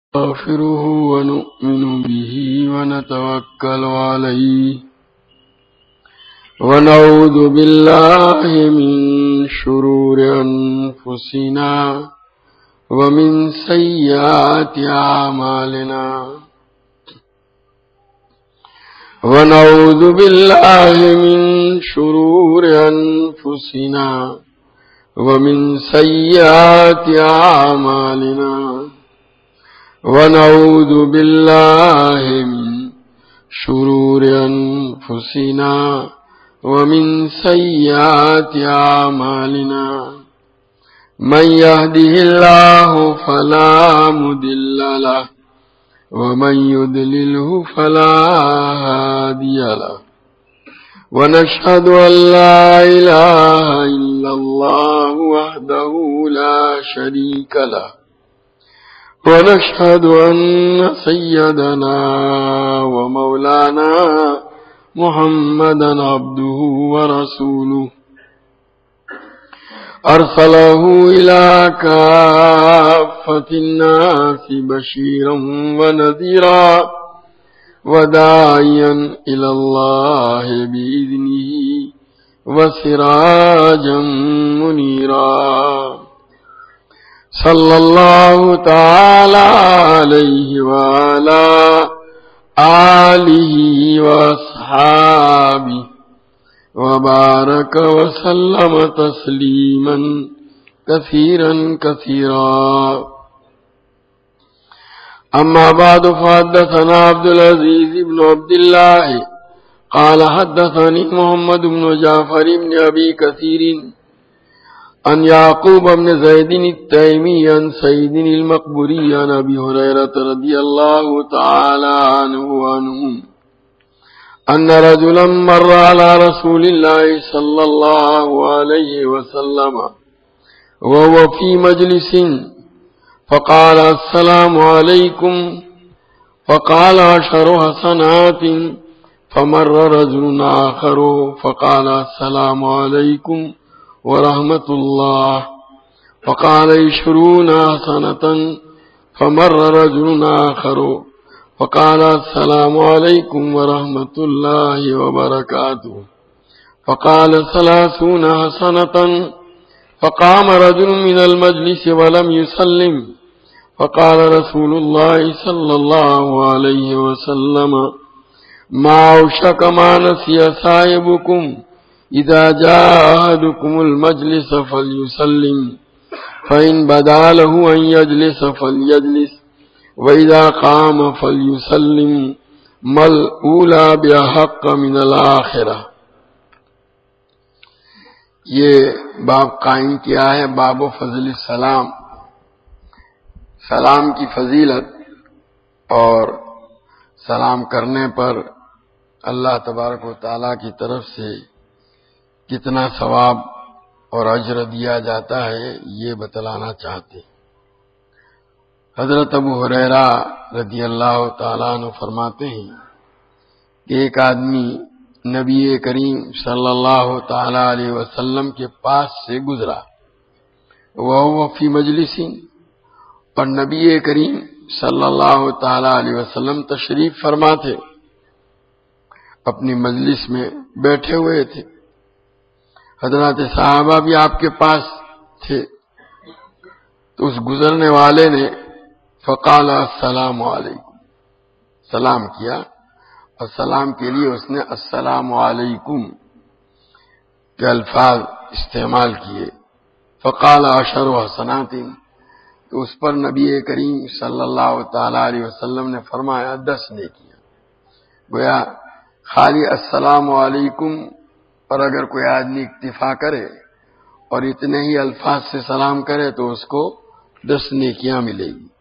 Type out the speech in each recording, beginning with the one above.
نستغفره ونؤمن به ونتوكل عليه ونعوذ بالله من شرور أنفسنا ومن سيئات أعمالنا ونعوذ بالله من شرور أنفسنا ومن سيئات أعمالنا ونعوذ بالله من شرور أنفسنا ومن سيئات أعمالنا من يهده الله فلا مضل له ومن يضلله فلا هادي له ونشهد أن لا إله إلا الله وحده لا شريك له ونشهد أن سيدنا ومولانا محمدا عبده ورسوله أرسله إلى كافة الناس بشيرا ونذيرا وداعيا إلى الله بإذنه وسراجا منيرا صلى الله تعالى عليه وعلى آله وأصحابه وبارك وسلم تسليما كثيرا كثيرا أما بعد فحدثنا عبد العزيز بن عبد الله قال حدثني محمد بن جعفر بن أبي كثير عن يعقوب بن زيد التيمي عن سيد المقبري عن أبي هريرة رضي الله تعالى عنه وعنهم أن رجلا مر على رسول الله صلى الله عليه وسلم وهو في مجلس فقال السلام عليكم فقال 10 حسنات فمر رجل آخر فقال السلام عليكم ورحمة الله فقال 20 حسنة فمر رجل آخر فقال السلام عليكم ورحمة الله وبركاته فقال 30 حسنة فقام رجل من المجلس ولم يسلم فقال رسول الله صلى الله عليه وسلم ما أوشك ما نسي صاحبكم إذا جاء أحدكم المجلس فليسلم فإن بدا له أن يجلس فليجلس وَإِذَا قَامَ فَلْيُسَلِّمْ مَا الْأُولَى بِأَحَقَّ مِنَ الْآخِرَةِ۔ یہ باب قائم کیا ہے باب فضل السلام، سلام کی فضیلت اور سلام کرنے پر اللہ تبارک و تعالیٰ کی طرف سے کتنا ثواب اور اجر دیا جاتا ہے یہ بتلانا چاہتے ہیں۔ حضرت ابو ہریرہ رضی اللہ تعالیٰ عنہ فرماتے ہیں کہ ایک آدمی نبی کریم صلی اللہ تعالیٰ علیہ وسلم کے پاس سے گزرا، وہ فی مجلس، اور نبی کریم صلی اللہ تعالیٰ علیہ وسلم تشریف فرما تھے، اپنی مجلس میں بیٹھے ہوئے تھے، حضرات صحابہ بھی آپ کے پاس تھے، تو اس گزرنے والے نے فقال السلام علیکم، سلام کیا، اور سلام کے لیے اس نے السلام علیکم کے الفاظ استعمال کیے۔ فقال 10 حسنات، تو اس پر نبی کریم صلی اللہ تعالی علیہ وسلم نے فرمایا 10 نیکیاں۔ گویا خالی السلام علیکم پر اگر کوئی آدمی اکتفا کرے اور اتنے ہی الفاظ سے سلام کرے تو اس کو 10 نیکیاں ملے گی۔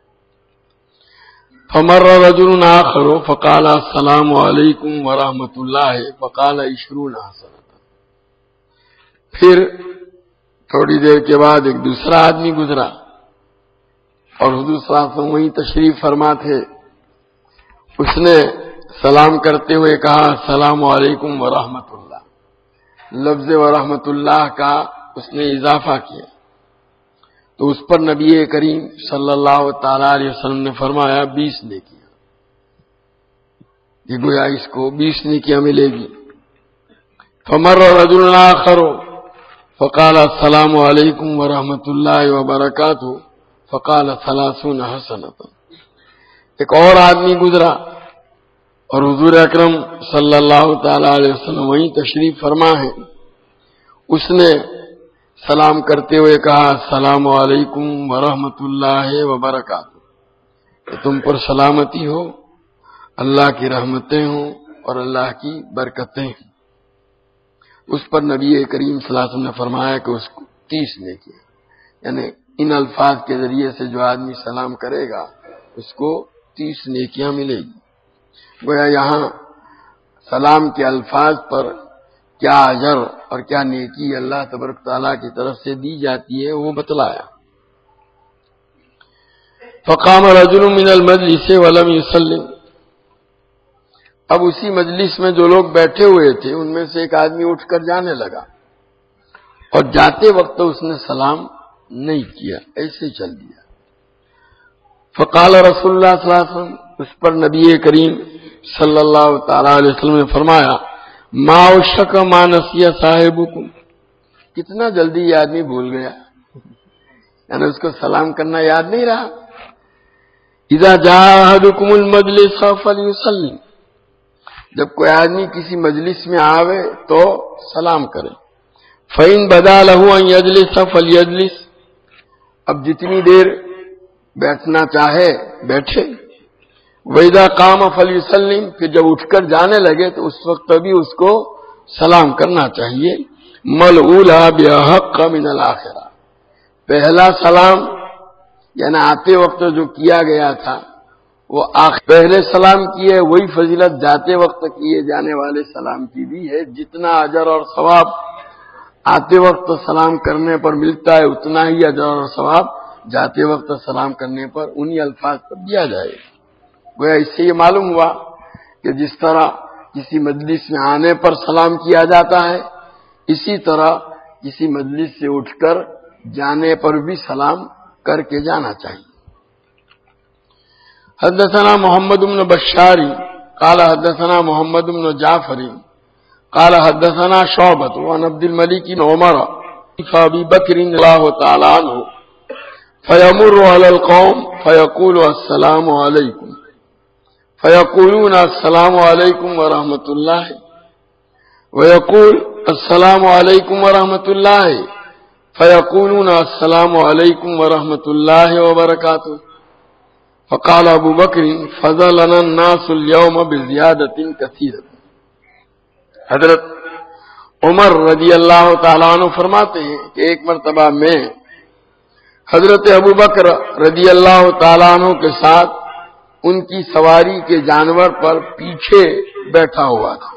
فمر رجل آخر فقال السلام علیکم ورحمۃ اللہ فقال 20 حسنۃ، پھر تھوڑی دیر کے بعد ایک دوسرا آدمی گزرا اور حضور صلی اللہ علیہ وسلم وہیں تشریف فرما تھے، اس نے سلام کرتے ہوئے کہا السلام علیکم ورحمۃ اللہ، لفظ ورحمۃ اللہ کا اس نے اضافہ کیا، تو اس پر نبی کریم صلی اللہ تعالی علیہ وسلم نے فرمایا 20 نیکیاں، یہ گویا اس کو 20 نیکیاں ملے گی۔ فمر رجل آخر فقال السلام علیکم ورحمۃ اللہ وبرکاتہ فقال 30 حسنۃ، ایک اور آدمی گزرا اور حضور اکرم صلی اللہ تعالی علیہ وسلم وہیں تشریف فرما ہے، اس نے سلام کرتے ہوئے کہا السلام علیکم ورحمۃ اللہ وبرکاتہ، کہ تم پر سلامتی ہو، اللہ کی رحمتیں ہوں اور اللہ کی برکتیں ہیں۔ اس پر نبی کریم صلی اللہ علیہ وسلم نے فرمایا کہ اس کو 30 نیکی، یعنی ان الفاظ کے ذریعے سے جو آدمی سلام کرے گا اس کو 30 نیکیاں ملے گی۔ گویا یہاں سلام کے الفاظ پر کیا اجر اور کیا نیکی اللہ تبارک تعالیٰ کی طرف سے دی جاتی ہے وہ بتلایا۔ فقام رجل من المجلس ولم يسلم، اب اسی مجلس میں جو لوگ بیٹھے ہوئے تھے ان میں سے ایک آدمی اٹھ کر جانے لگا اور جاتے وقت اس نے سلام نہیں کیا، ایسے چل دیا۔ فقال رسول اللہ صلی اللہ علیہ وسلم، اس پر نبی کریم صلی اللہ تعالی علیہ وسلم نے فرمایا ما اشک ما نسی صاحبکم، کتنا جلدی یہ آدمی بھول گیا، یعنی اس کو سلام کرنا یاد نہیں رہا۔ اذا جاء احدکم المجلس فلیسلم، جب کوئی آدمی کسی مجلس میں آوے تو سلام کرے۔ فإن بدا له ان يجلس فليجلس، اب جتنی دیر بیٹھنا چاہے بیٹھے۔ وَإِذَا قَامَ فَلْيُسَلِّمْ، کہ جب اٹھ کر جانے لگے تو اس وقت بھی اس کو سلام کرنا چاہیے۔ مَلْعُولَا بِأَحَقَّ مِنَ الْآخِرَةِ، پہلا سلام یعنی آتے وقت جو کیا گیا تھا وہ پہلے سلام کیے وہی فضیلت جاتے وقت کیے جانے والے سلام کی بھی ہے۔ جتنا اجر اور ثواب آتے وقت سلام کرنے پر ملتا ہے اتنا ہی اجر اور ثواب جاتے وقت سلام کرنے پر انہی الفاظ پر دیا جائے۔ گویا اس سے یہ معلوم ہوا کہ جس طرح کسی مجلس میں آنے پر سلام کیا جاتا ہے اسی طرح کسی مجلس سے اٹھ کر جانے پر بھی سلام کر کے جانا چاہیے۔ حدثنا محمد بن بشار قال حدثنا محمد بن جعفر قال حدثنا شعبة عن عبد الملك بن عمر فابي بكر رضي الله تعالى عنه فيمر على القوم فيقول السلام عليكم فيقولون السلام عليكم ورحمة الله ويقول السلام عليكم ورحمة الله فيقولون السلام عليكم ورحمة الله وبركاته۔ فقال ابو بکر فضلنا الناس اليوم بزیادۃ کثیرۃ، حضرت عمر رضی اللہ تعالیٰ عنہ فرماتے ہیں کہ ایک مرتبہ میں حضرت ابو بکر رضی اللہ تعالیٰ عنہ کے ساتھ ان کی سواری کے جانور پر پیچھے بیٹھا ہوا تھا،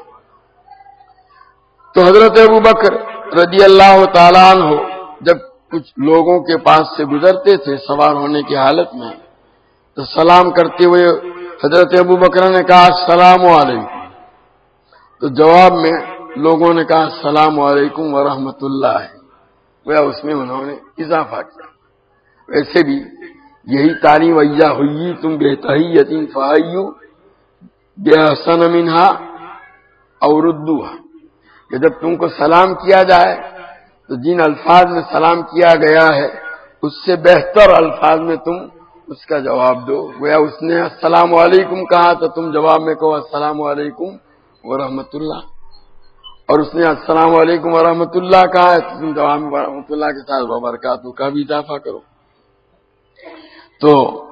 تو حضرت ابو بکر رضی اللہ تعالیٰ عنہ جب کچھ لوگوں کے پاس سے گزرتے تھے سوار ہونے کی حالت میں تو سلام کرتے ہوئے حضرت ابو بکر نے کہا السلام علیکم، تو جواب میں لوگوں نے کہا السلام علیکم ورحمۃ اللہ، وہ اس میں انہوں نے اضافہ کیا۔ ویسے بھی یہی تعلیم وَإِذَا حُيِّيتُم بِتَحِيَّةٍ فَحَيُّوا بِأَحْسَنَ مِنْهَا أَوْ رُدُّوهَا، کہ جب تم کو سلام کیا جائے تو جن الفاظ میں سلام کیا گیا ہے اس سے بہتر الفاظ میں تم اس کا جواب دو۔ گویا اس نے السلام علیکم کہا تو تم جواب میں کہو السلام علیکم ورحمۃ اللہ، اور اس نے السلام علیکم ورحمۃ اللہ کہا ہے تو تم جواب میں ورحمۃ اللہ کے ساتھ وبرکاتہ کا بھی اضافہ کرو۔ تو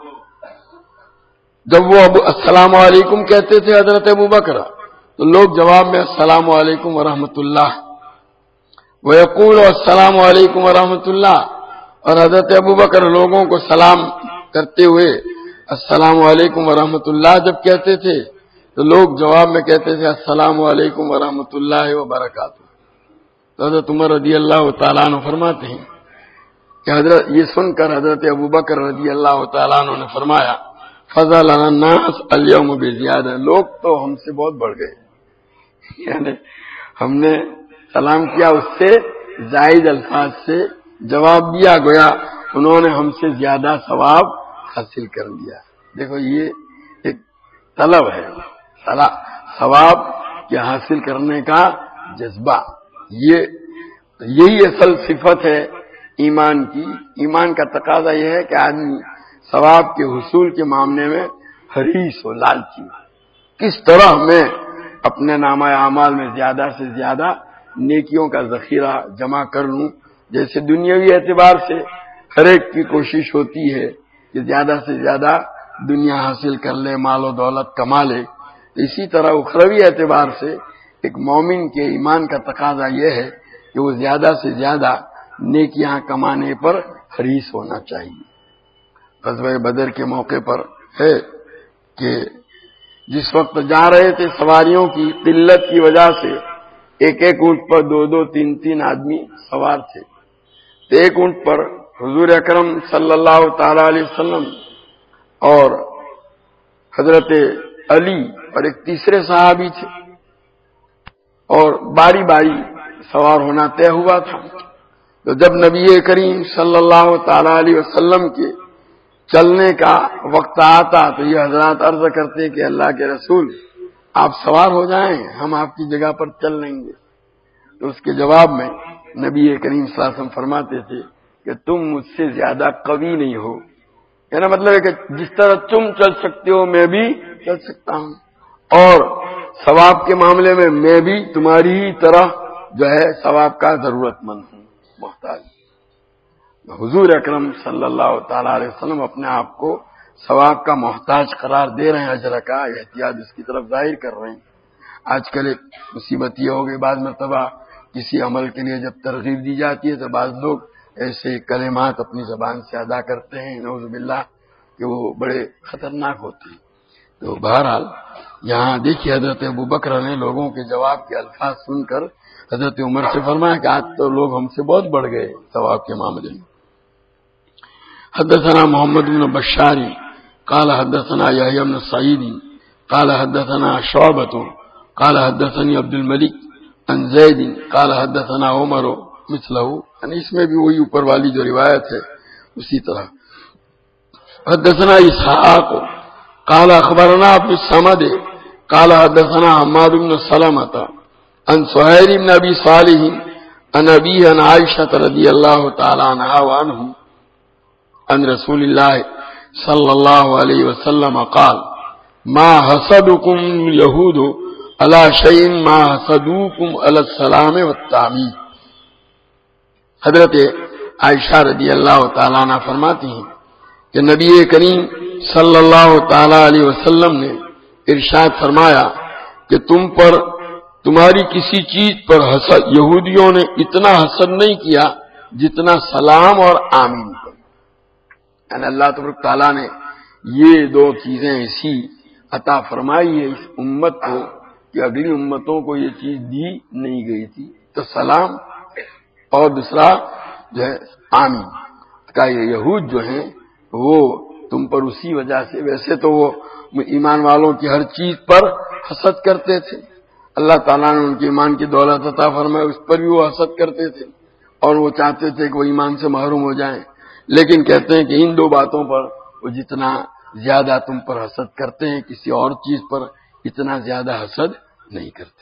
جب وہ السلام علیکم کہتے تھے حضرت ابو بکر تو لوگ جواب میں السلام علیکم ورحمۃ اللہ، وَيَقُولُ السلام علیکم ورحمۃ اللہ، اور حضرت ابو بکر لوگوں کو سلام کرتے ہوئے السلام علیکم ورحمۃ اللہ جب کہتے تھے تو لوگ جواب میں کہتے تھے السلام علیکم ورحمۃ اللہ وبرکاتہ۔ تو حضرت عمر رضی اللہ تعالیٰ عنہ فرماتے ہیں کہ حضرت یہ سن کر حضرت ابو بکر رضی اللہ تعالیٰ عنہ نے فرمایا فضلنا الناس اليوم بزیادہ، لوگ تو ہم سے بہت بڑھ گئے، یعنی ہم نے سلام کیا اس سے زائد الفاظ سے جواب دیا، گویا انہوں نے ہم سے زیادہ ثواب حاصل کر لیا۔ دیکھو یہ ایک طلب ہے، ثواب کے حاصل کرنے کا جذبہ، یہی اصل صفت ہے ایمان کی۔ ایمان کا تقاضا یہ ہے کہ آدمی ثواب کے حصول کے معاملے میں حریص ہو، لالچی ہو۔ کس طرح میں اپنے نامہ اعمال میں زیادہ سے زیادہ نیکیوں کا ذخیرہ جمع کر لوں۔ جیسے دنیاوی اعتبار سے ہر ایک کی کوشش ہوتی ہے کہ زیادہ سے زیادہ دنیا حاصل کر لے، مال و دولت کما لے، اسی طرح اخروی اعتبار سے ایک مومن کے ایمان کا تقاضا یہ ہے کہ وہ زیادہ سے زیادہ نیکیاں کمانے پر حریص ہونا چاہیے۔ غزوہ بدر کے موقع پر ہے کہ جس وقت جا رہے تھے سواریوں کی قلت کی وجہ سے ایک ایک اونٹ پر دو دو تین تین آدمی سوار تھے، تو ایک اونٹ پر حضور اکرم صلی اللہ تعالی علیہ وسلم اور حضرت علی اور ایک تیسرے صحابی تھے، اور باری باری سوار ہونا طے ہوا تھا۔ تو جب نبی کریم صلی اللہ تعالی علیہ وسلم کے چلنے کا وقت آتا تو یہ حضرات عرض کرتے کہ اللہ کے رسول آپ سوار ہو جائیں، ہم آپ کی جگہ پر چل لیں گے۔ تو اس کے جواب میں نبی کریم صلی اللہ علیہ وسلم فرماتے تھے کہ تم مجھ سے زیادہ قوی نہیں ہو، یعنی مطلب ہے کہ جس طرح تم چل سکتے ہو میں بھی چل سکتا ہوں، اور ثواب کے معاملے میں میں بھی تمہاری ہی طرح جو ہے ثواب کا ضرورت مند ہوں، محتاج۔ حضور اکرم صلی اللہ تعالی علیہ وسلم اپنے آپ کو ثواب کا محتاج قرار دے رہے ہیں، اجر کا احتیاط اس کی طرف ظاہر کر رہے ہیں۔ آج کل ایک مصیبت یہ ہو گئی، بعض مرتبہ کسی عمل کے لیے جب ترغیب دی جاتی ہے تو بعض لوگ ایسے کلمات اپنی زبان سے ادا کرتے ہیں نعوذ باللہ کہ وہ بڑے خطرناک ہوتے ہیں۔ تو بہرحال یہاں دیکھیے حضرت ابوبکر نے لوگوں کے جواب کے الفاظ سن کر حضرت عمر سے فرمایا کہ آج تو لوگ ہم سے بہت بڑھ گئے ثواب کے معاملے میں۔ حدثنا محمد بن بشار قال حدثنا يحيى بن سعيد قال حدثنا شعبة قال حدثني عبد الملك عن زيد قال حدثنا عمر مثله، یعنی اس میں بھی وہی اوپر والی جو روایت ہے اسی طرح۔ حدثنا اسحاق قال اخبرنا ابن الصمد قال حدثنا حماد بن سلمة عن سهيل بن ابي صالح عن ابي عن عائشة رضي الله تعالى عنها وعنهم عن رسول الله صلى الله عليه وسلم قال ما حسدكم اليهود على شيء ما حسدوكم على السلام والتعميد۔ حضرت عائشہ رضی اللہ تعالیٰ عنہ فرماتی ہیں کہ نبی کریم صلی اللہ تعالی علیہ وسلم نے ارشاد فرمایا کہ تم پر تمہاری کسی چیز پر حسد، یہودیوں نے اتنا حسد نہیں کیا جتنا سلام اور آمین پر، یعنی اللہ تبارک تعالیٰ نے یہ دو چیزیں ایسی عطا فرمائی ہے اس امت کو کہ اگلی امتوں کو یہ چیز دی نہیں گئی تھی، تو سلام اور دوسرا جو ہے آمین کا۔ یہ یہود جو ہیں وہ تم پر اسی وجہ سے، ویسے تو وہ ایمان والوں کی ہر چیز پر حسد کرتے تھے، اللہ تعالیٰ نے ان کے ایمان کی دولت عطا فرمائی اس پر بھی وہ حسد کرتے تھے اور وہ چاہتے تھے کہ وہ ایمان سے محروم ہو جائیں، لیکن کہتے ہیں کہ ان دو باتوں پر وہ جتنا زیادہ تم پر حسد کرتے ہیں کسی اور چیز پر اتنا زیادہ حسد نہیں کرتے۔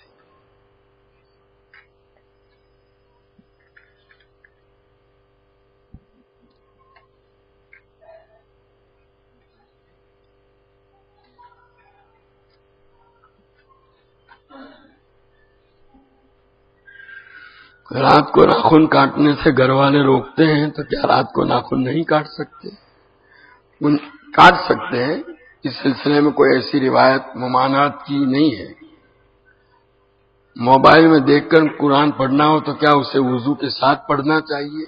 رات کو ناخن کاٹنے سے گھر والے روکتے ہیں تو کیا رات کو ناخن نہیں کاٹ سکتے؟ کاٹ سکتے ہیں، اس سلسلے میں کوئی ایسی روایت ممانعت کی نہیں ہے۔ موبائل میں دیکھ کر قرآن پڑھنا ہو تو کیا اسے وضو کے ساتھ پڑھنا چاہیے؟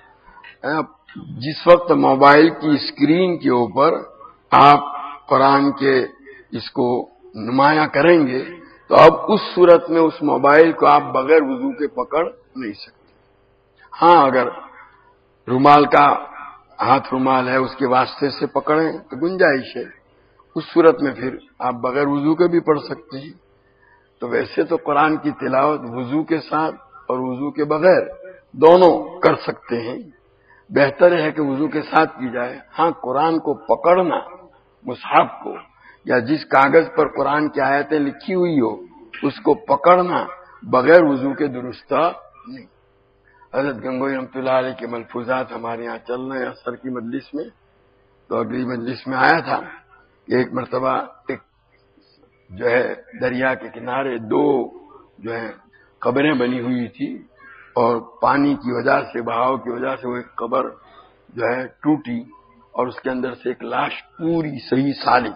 جس وقت موبائل کی اسکرین کے اوپر آپ قرآن کے اس کو نمایاں کریں گے تو اب اس صورت میں اس موبائل کو آپ بغیر وضو کے پکڑ نہیں سکتے۔ ہاں اگر رومال کا ہاتھ رومال ہے اس کے واسطے سے پکڑیں تو گنجائش ہے، اس صورت میں پھر آپ بغیر وضو کے بھی پڑھ سکتے ہیں۔ تو ویسے تو قرآن کی تلاوت وضو کے ساتھ اور وضو کے بغیر دونوں کر سکتے ہیں، بہتر ہے کہ وضو کے ساتھ کی جائے۔ ہاں، قرآن کو پکڑنا، مصحف کو یا جس کاغذ پر قرآن کی آیتیں لکھی ہوئی ہو اس کو پکڑنا بغیر وضو کے درست نہیں۔ حضرت گنگوئی رحمۃ اللہ علیہ کے ملفوظات ہمارے یہاں چل رہے ہیں اثر کی مجلس میں، تو اگلی مجلس میں آیا تھا کہ ایک مرتبہ ایک جو ہے دریا کے کنارے دو جو ہے قبریں بنی ہوئی تھی، اور پانی کی وجہ سے، بہاؤ کی وجہ سے وہ ایک قبر جو ہے ٹوٹی، اور اس کے اندر سے ایک لاش پوری صحیح سالم،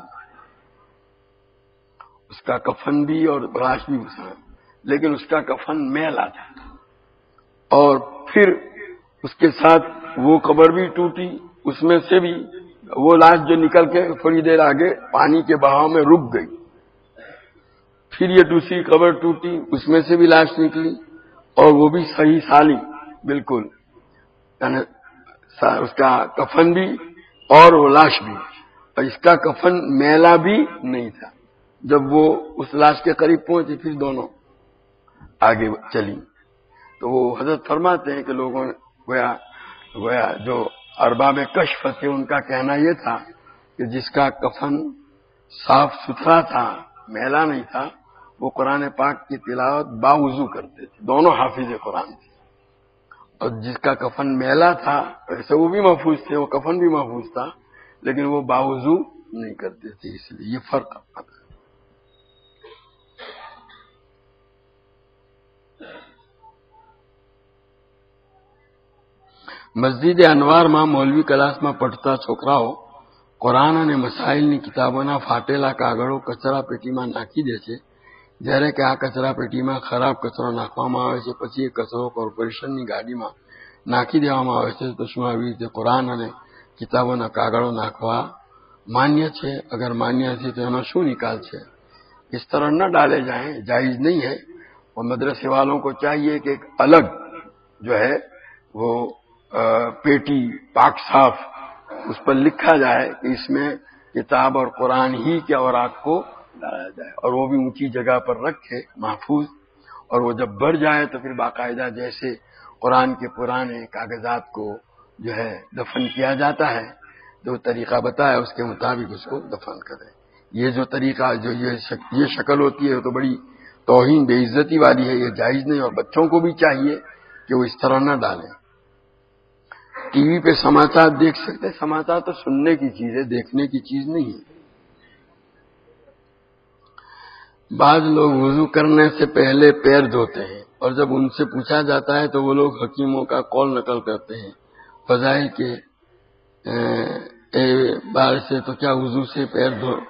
اس کا کفن بھی اور لاش بھی گھسا، لیکن اس کا کفن میلا تھا، اور پھر اس کے ساتھ وہ قبر بھی ٹوٹی، اس میں سے بھی وہ لاش جو نکل کے تھوڑی دیر آگے پانی کے بہاؤ میں رک گئی، پھر یہ دوسری قبر ٹوٹی، اس میں سے بھی لاش نکلی، اور وہ بھی صحیح سالم بالکل، یعنی اس کا کفن بھی اور وہ لاش بھی، اور اس کا کفن میلا بھی نہیں تھا۔ جب وہ اس لاش کے قریب پہنچی پھر دونوں آگے چلی، تو وہ حضرت فرماتے ہیں کہ لوگوں نے گویا جو ارباب کشف تھے ان کا کہنا یہ تھا کہ جس کا کفن صاف ستھرا تھا، میلا نہیں تھا، وہ قرآن پاک کی تلاوت باوضو کرتے تھے، دونوں حافظ قرآن تھے، اور جس کا کفن میلا تھا ویسے وہ بھی محفوظ تھے، وہ کفن بھی محفوظ تھا، لیکن وہ باوضو نہیں کرتے تھے، اس لیے یہ فرق آتا ہے۔ مسجد انوار માં મૌલવી ક્લાસમાં પઢતા છોકરાઓ કુરાન અને મસાઇલની કિતાબોના ફાટેલા કાગળો કચરા પેટીમાં નાખી દે છે, જ્યારે કે આ કચરા પેટીમાં ખરાબ કચરો નાખવામાં આવે છે, પછી એ કચરો કોર્પોરેશનની ગાડીમાં નાખી દેવામાં આવે છે, તો શું આવી રીતે કુરાન અને કિતાબોના કાગળો નાખવા માન્ય છે? અગર માન્ય છે તો એનો શું નિકાલ છે? اس طرح نہ ڈالے جائیں، جائز نہیں ہے، اور مدرسے والوں کو چاہیے کہ ایک الگ جو ہے وہ پیٹی پاک صاف اس پر لکھا جائے کہ اس میں کتاب اور قرآن ہی کے اوراق کو ڈالا جائے، اور وہ بھی اونچی جگہ پر رکھے محفوظ، اور وہ جب بڑھ جائے تو پھر باقاعدہ جیسے قرآن کے پرانے کاغذات کو جو ہے دفن کیا جاتا ہے، جو طریقہ بتایا اس کے مطابق اس کو دفن کرے۔ یہ جو طریقہ جو یہ شکل ہوتی ہے تو بڑی توہین بے عزتی والی ہے، یہ جائز نہیں، اور بچوں کو بھی چاہیے کہ وہ اس طرح نہ ڈالیں۔ ٹی وی پہ سماچار دیکھ سکتے، سماچار تو سننے کی چیز ہے، دیکھنے کی چیز نہیں ہے۔ بعض لوگ وضو کرنے سے پہلے پیر دھوتے ہیں، اور جب ان سے پوچھا جاتا ہے تو وہ لوگ حکیموں کا قول نقل کرتے ہیں فضائل کے بار سے، تو کیا وضو سے پیر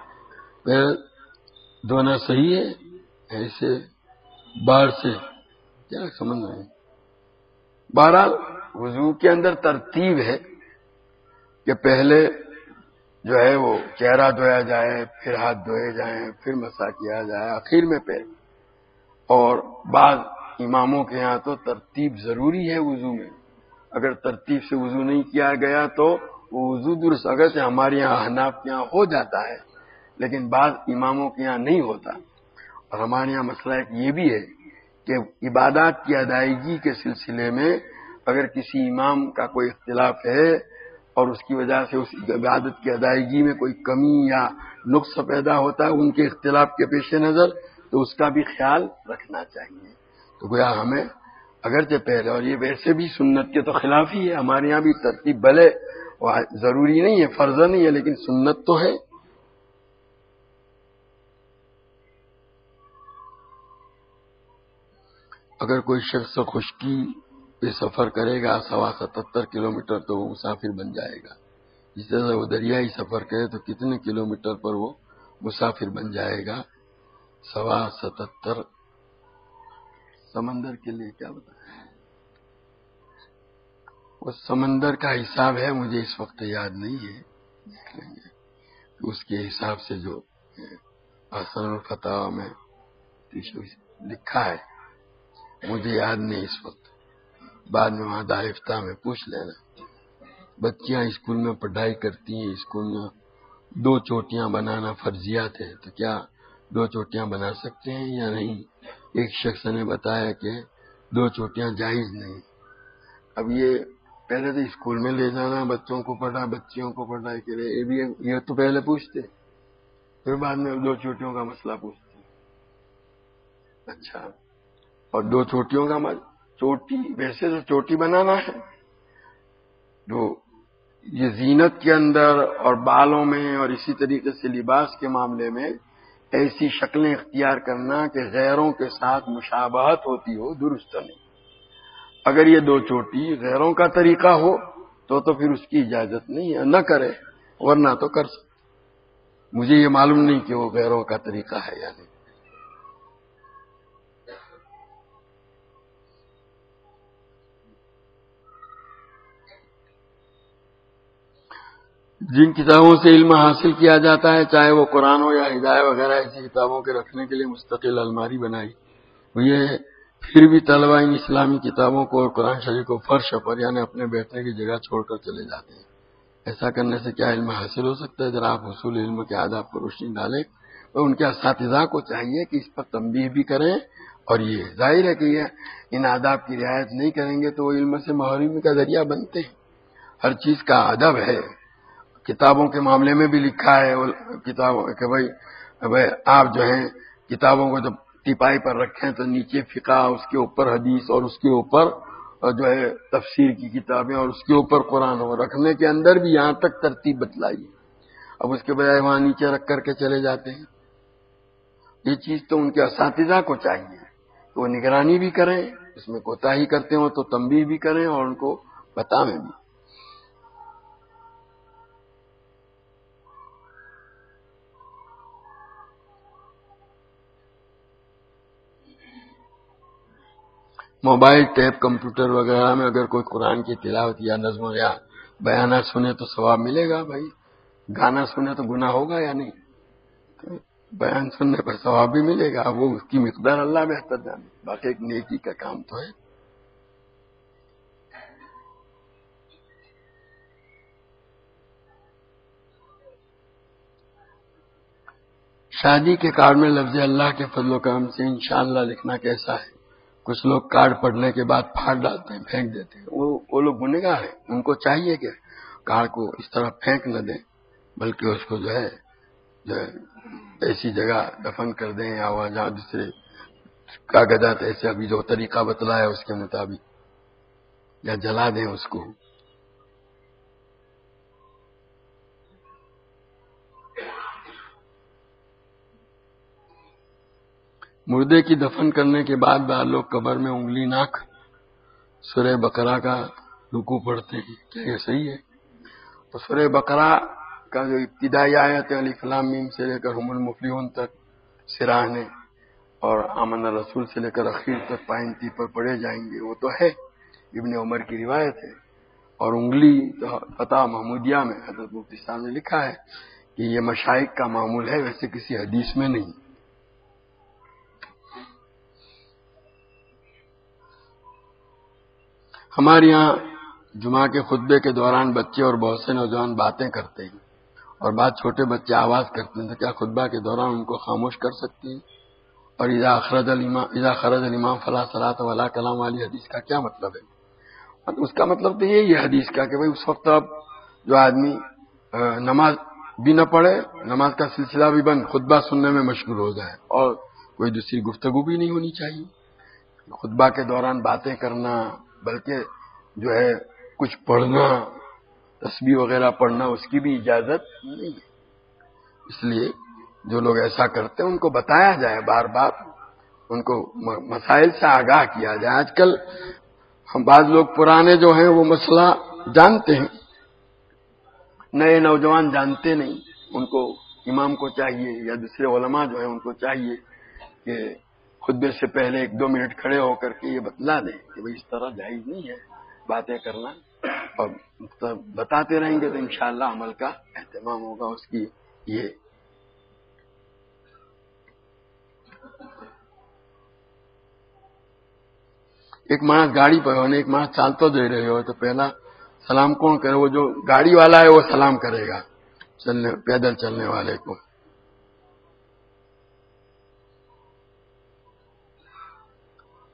دھونا صحیح ہے؟ ایسے بار سے کیا سمجھ رہے ہیں؟ بہرحال وضو کے اندر ترتیب ہے کہ پہلے جو ہے وہ چہرہ دھویا جائے، پھر ہاتھ دھوئے جائیں، پھر مسح کیا جائے، آخر میں پیر۔ اور بعض اماموں کے ہاں تو ترتیب ضروری ہے وضو میں، اگر ترتیب سے وضو نہیں کیا گیا تو وہ وضو درست، اگر سے ہمارے یہاں احناف کے یہاں ہو جاتا ہے لیکن بعض اماموں کے یہاں نہیں ہوتا۔ اور ہمارے یہاں مسئلہ ایک یہ بھی ہے کہ عبادات کی ادائیگی کے سلسلے میں اگر کسی امام کا کوئی اختلاف ہے اور اس کی وجہ سے اس عبادت کی ادائیگی میں کوئی کمی یا نقص پیدا ہوتا ہے ان کے اختلاف کے پیش نظر، تو اس کا بھی خیال رکھنا چاہیے۔ تو گویا ہمیں اگرچہ پہلے، اور یہ ویسے بھی سنت کے تو خلاف ہی ہے، ہمارے یہاں بھی ترتیب بھلے ضروری نہیں ہے، فرض نہیں ہے، لیکن سنت تو ہے۔ اگر کوئی شخص خشکی پہ سفر کرے گا 77 کلومیٹر تو وہ مسافر بن جائے گا، جس طرح وہ دریائی سفر کرے تو کتنے کلومیٹر پر وہ مسافر بن جائے گا؟ 77۔ سمندر کے لیے کیا بتائیں؟ وہ سمندر کا حساب ہے، مجھے اس وقت یاد نہیں ہے، دیکھ لیں گے اس کے حساب سے جو احسن الفتاوی میں لکھا ہے، مجھے یاد نہیں اس وقت، بعد میں وہاں دارفتہ میں پوچھ لینا۔ بچیاں اسکول میں پڑھائی کرتی ہیں، اسکول میں 2 چوٹیاں بنانا فرضیات ہے، تو کیا 2 چوٹیاں بنا سکتے ہیں یا نہیں؟ ایک شخص نے بتایا کہ 2 چوٹیاں جائز نہیں۔ اب یہ پہلے تو اسکول میں لے جانا، بچوں کو پڑھا، بچیوں کو پڑھا کہ یہ تو پہلے پوچھتے، پھر بعد میں 2 چوٹیوں کا مسئلہ پوچھتے. اچھا، اور 2 چوٹیوں کا چوٹی ویسے تو چوٹی بنانا ہے، تو یہ زینت کے اندر اور بالوں میں اور اسی طریقے سے لباس کے معاملے میں ایسی شکلیں اختیار کرنا کہ غیروں کے ساتھ مشابہت ہوتی ہو، درست نہیں. اگر یہ 2 چوٹی غیروں کا طریقہ ہو تو پھر اس کی اجازت نہیں ہے، نہ کرے، ورنہ تو کر سکتے. مجھے یہ معلوم نہیں کہ وہ غیروں کا طریقہ ہے یا نہیں. جن کتابوں سے علم حاصل کیا جاتا ہے، چاہے وہ قرآن ہو یا ہدایہ وغیرہ، ایسی کتابوں کے رکھنے کے لیے مستقل الماری بنائی. یہ پھر بھی طلبہ ان اسلامی کتابوں کو اور قرآن شریف کو فرش پر یعنی اپنے بیٹھنے کی جگہ چھوڑ کر چلے جاتے ہیں. ایسا کرنے سے کیا علم حاصل ہو سکتا ہے؟ ذرا آپ حصول علم کے آداب پر روشنی ڈالیں. تو ان کے اساتذہ کو چاہیے کہ اس پر تنبیہ بھی کریں، اور یہ ظاہر ہے کہ یہ ان آداب کی رعایت نہیں کریں گے تو وہ علم سے محرومی کا ذریعہ بنتے ہیں. ہر چیز کا ادب ہے. کتابوں کے معاملے میں بھی لکھا ہے کتاب کہ بھائی آپ جو ہیں کتابوں کو جب ٹپائی پر رکھیں تو نیچے فقہ، اس کے اوپر حدیث، اور اس کے اوپر جو ہے تفسیر کی کتابیں، اور اس کے اوپر قرآن ہو. رکھنے کے اندر بھی یہاں تک ترتیب بتلائیے. اب اس کے بجائے وہاں نیچے رکھ کر کے چلے جاتے ہیں. یہ چیز تو ان کے اساتذہ کو چاہیے کہ وہ نگرانی بھی کریں، اس میں کوتاہی کرتے ہوں تو تنبیہ بھی کریں اور ان کو بتائیں بھی. موبائل، ٹیب، کمپیوٹر وغیرہ میں اگر کوئی قرآن کی تلاوت یا نظم یا بیانات سنے تو ثواب ملے گا. بھائی گانا سنے تو گناہ ہوگا یا نہیں؟ بیان سننے پر ثواب بھی ملے گا. وہ اس کی مقدار اللہ بہتر جانے، باقی ایک نیکی کا کام تو ہے. شادی کے کارڈ میں لفظ اللہ کے فضل و کرم سے انشاءاللہ لکھنا کیسا ہے؟ کچھ لوگ کارڈ پڑھنے کے بعد پھاڑ ڈالتے ہیں، پھینک دیتے ہیں. وہ لوگ گنہگار ہیں. ان کو چاہیے کہ کارڈ کو اس طرح پھینک نہ دیں، بلکہ اس کو جو ہے ایسی جگہ دفن کر دیں، یا وہاں جہاں دوسرے کاغذات ایسے ابھی جو طریقہ بتلایا ہے اس کے مطابق، یا جلا دیں اس کو. مردے کی دفن کرنے کے بعد بعض لوگ قبر میں انگلی ناک سورہ بقرہ کا رکوع پڑھتے ہیں، کیا یہ صحیح ہے؟ تو سورہ بقرہ کا جو ابتدائی آیت ہے الف لام میم سے لے کر ہم المفلحون تک سراہنے، اور آمن رسول سے لے کر اخیر تک پائنتی پر پڑھے جائیں گے، وہ تو ہے، ابن عمر کی روایت ہے. اور انگلی تو فتح محمودیہ میں حضرت مفتی صاحب نے لکھا ہے کہ یہ مشائخ کا معمول ہے، ویسے کسی حدیث میں نہیں. ہمارے یہاں جمعہ کے خطبے کے دوران بچے اور بہت سے نوجوان باتیں کرتے ہیں، اور بعض چھوٹے بچے آواز کرتے ہیں، تو کیا خطبہ کے دوران ان کو خاموش کر سکتے ہیں؟ اور اذا خرج الامام فلا صلاۃ ولا کلام والی حدیث کا کیا مطلب ہے؟ اس کا مطلب تو یہی ہے حدیث کا کہ بھئی اس وقت اب جو آدمی نماز بھی نہ پڑھے، نماز کا سلسلہ بھی بند، خطبہ سننے میں مشغول ہو جائے، اور کوئی دوسری گفتگو بھی نہیں ہونی چاہیے. خطبہ کے دوران باتیں کرنا، بلکہ جو ہے کچھ پڑھنا، تسبیح وغیرہ پڑھنا، اس کی بھی اجازت نہیں ہے. اس لیے جو لوگ ایسا کرتے ہیں ان کو بتایا جائے، بار بار ان کو مسائل سے آگاہ کیا جائے. آج کل ہم بعض لوگ پرانے جو ہیں وہ مسئلہ جانتے ہیں، نئے نوجوان جانتے نہیں. ان کو امام کو چاہیے یا دوسرے علماء جو ہیں ان کو چاہیے کہ خطبے سے پہلے 1-2 منٹ کھڑے ہو کر کے یہ بتلا دیں کہ بھئی اس طرح جائز نہیں ہے باتیں کرنا، اور بتاتے رہیں گے تو انشاءاللہ عمل کا اہتمام ہوگا. اس کی یہ ایک مانس گاڑی پر ہونے، ایک مانس چالتا دے رہے ہو تو پہلا سلام کون کرے؟ وہ جو گاڑی والا ہے وہ سلام کرے گا پیدل چلنے والے کو.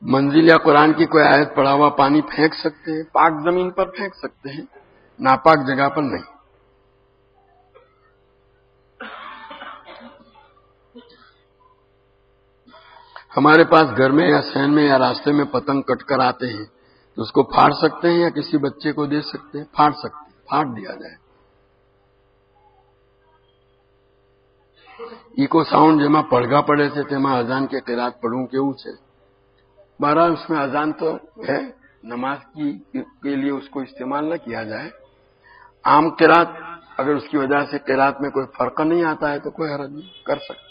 منزل یا قرآن کی کوئی آیت پڑھا ہوا پانی پھینک سکتے ہیں، پاک زمین پر پھینک سکتے ہیں، ناپاک جگہ پر نہیں۔ ہمارے پاس گھر میں یا صحن میں یا راستے میں پتنگ کٹ کر آتے ہیں تو اس کو پھاڑ سکتے ہیں یا کسی بچے کو دے سکتے ہیں؟ پھاڑ سکتے ہیں، پھاڑ دیا جائے۔ ایکو ساؤنڈ جمع پڑھگا پڑے تھے تیما اذان کے قرات پڑھوں کیوں سے، بہرحال اس میں اذان تو ہے، نماز کے لیے اس کو استعمال نہ کیا جائے۔ عام قرات اگر اس کی وجہ سے قرات میں کوئی فرق نہیں آتا ہے تو کوئی حرج نہیں، کر سکتے۔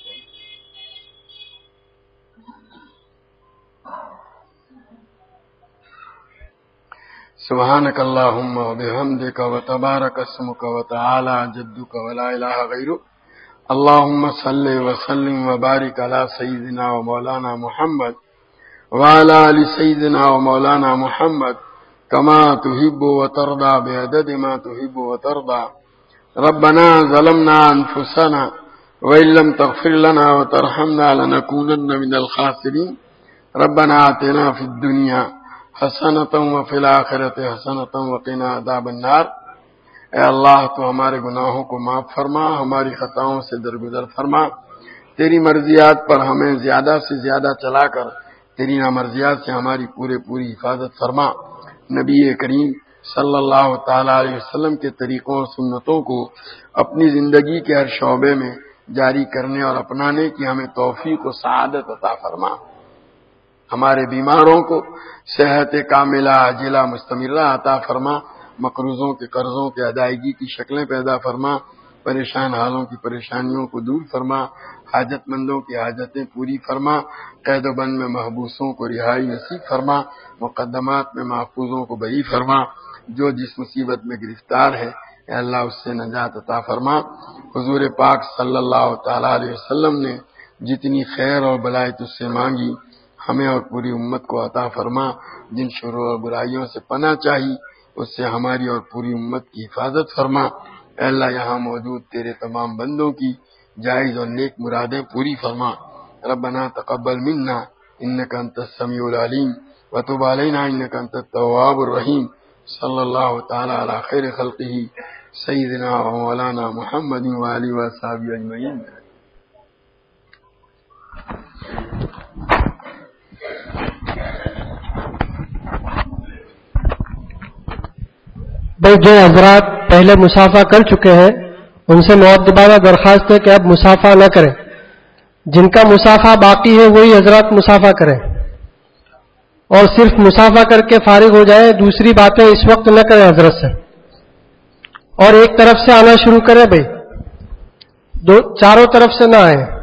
سبحانک اللہم وبحمدک وتبارک اسمک وتعالی جدک ولا الہ غیرک، اللہم صلی وسلم وبارک علی سیدنا و مولانا محمد وعلی آل سیدنا و مولانا محمد کما تحب وترضى بعدد ما تحب وترضى۔ ربنا ظلمنا انفسنا وإن لم تغفر لنا وترحمنا لنكونن من الخاسرين۔ ربنا آتنا في الدنيا حسنة وفي الآخرة حسنة وقنا عذاب النار۔ اے اللہ تو ہمارے گناہوں کو معاف فرما، ہماری خطاؤں سے درگزر فرما، تیری مرضیات پر ہمیں زیادہ سے زیادہ چلا کر تیری نامرضیات سے ہماری پوری حفاظت فرما۔ نبی کریم صلی اللہ تعالی علیہ وسلم کے طریقوں اور سنتوں کو اپنی زندگی کے ہر شعبے میں جاری کرنے اور اپنانے کی ہمیں توفیق و سعادت عطا فرما۔ ہمارے بیماروں کو صحت کاملہ عاجلہ مستمرہ عطا فرما، مقروضوں کے قرضوں کے ادائیگی کی شکلیں پیدا فرما، پریشان حالوں کی پریشانیوں کو دور فرما، حاجت مندوں کی حاجتیں پوری فرما، قید و بند میں محبوسوں کو رہائی نصیب فرما، مقدمات میں محفوظوں کو بری فرما، جو جس مصیبت میں گرفتار ہے اے اللہ اس سے نجات عطا فرما۔ حضور پاک صلی اللہ تعالی علیہ وسلم نے جتنی خیر اور بلائی تجھ سے مانگی ہمیں اور پوری امت کو عطا فرما، جن شرور اور برائیوں سے پناہ چاہی اس سے ہماری اور پوری امت کی حفاظت فرما۔ اے اللہ یہاں موجود تیرے تمام بندوں کی جائز اور نیک مرادیں پوری فرما۔ ربنا تقبل منا انک انت السمیع العلیم وتب علینا انک انت التواب الرحیم۔ صلی اللہ تعالی علی خیر خلقہ سیدنا و مولانا محمد وآلہ وصحبہ اجمعین۔ بھائی جو حضرات پہلے مسافہ کر چکے ہیں ان سے مؤدبانہ درخواست ہے کہ اب مسافہ نہ کریں، جن کا مسافہ باقی ہے وہی حضرات مسافہ کریں اور صرف مسافہ کر کے فارغ ہو جائیں، دوسری باتیں اس وقت نہ کریں حضرت سے، اور ایک طرف سے آنا شروع کریں بھائی، چاروں طرف سے نہ آئیں۔